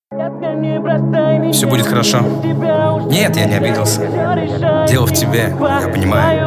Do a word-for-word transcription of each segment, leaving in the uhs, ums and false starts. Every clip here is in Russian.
Все будет хорошо. Нет, я не обиделся. Дело в тебе, я понимаю.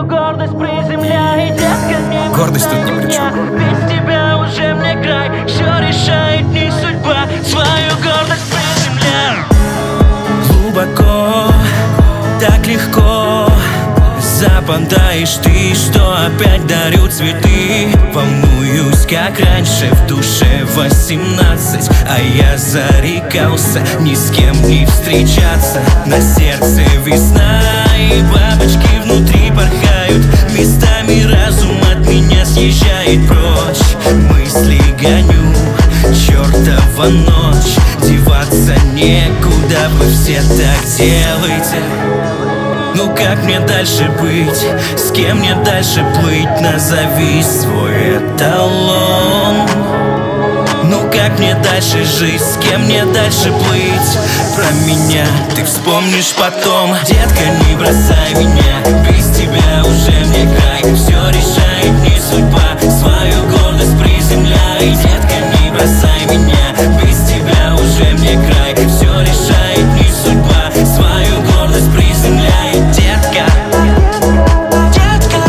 Гордость тут ни при чем. Без тебя уже мне край. Все решает не судьба. Свою гордость приземляю. Глубоко, так легко западаешь ты, что опять дарю цветы. Волнуюсь, как раньше, в душе восемнадцать, а я зарекался ни с кем не встречаться. На сердце весна, и бабочки внутри порхают. Местами разум от меня съезжает прочь. Мысли гоню, чертова ночь. Деваться некуда, вы все так делаете. Ну как мне дальше быть? С кем мне дальше плыть? Назови свой эталон. Ну как мне дальше жить? С кем мне дальше плыть? Про меня ты вспомнишь потом. Детка, не бросай меня, без тебя уже мне край. Все решает не судьба, свою гордость приземляй. Детка, не бросай меня, без тебя уже мне край. Все решает не судьба, свою гордость приземляй. Детка, детка,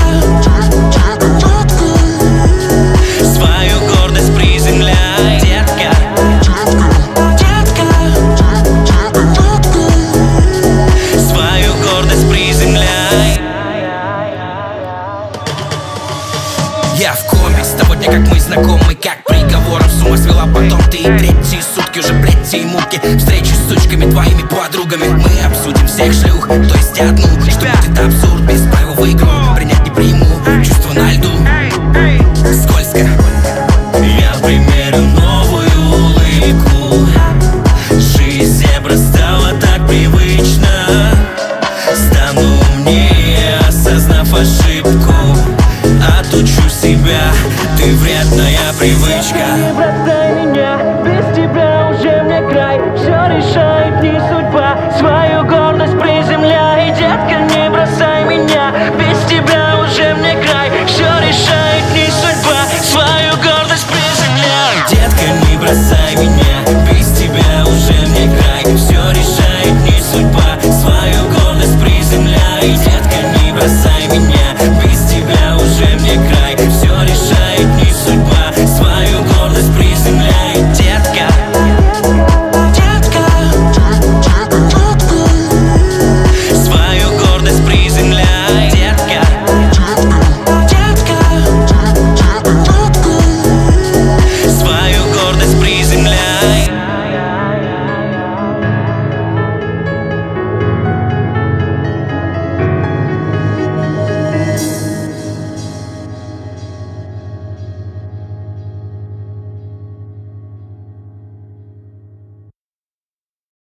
свою гордость приземляй. Детка, детка, свою гордость приземляй. Я в коме с того дня, как мы знакомы, как приговором с ума свела. Потом ты и третьи сутки уже плети и муки. Встречи с сучками, твоими подругами. Мы обсудим всех шлюх, то есть одну, что будет абсурд без правил в игру.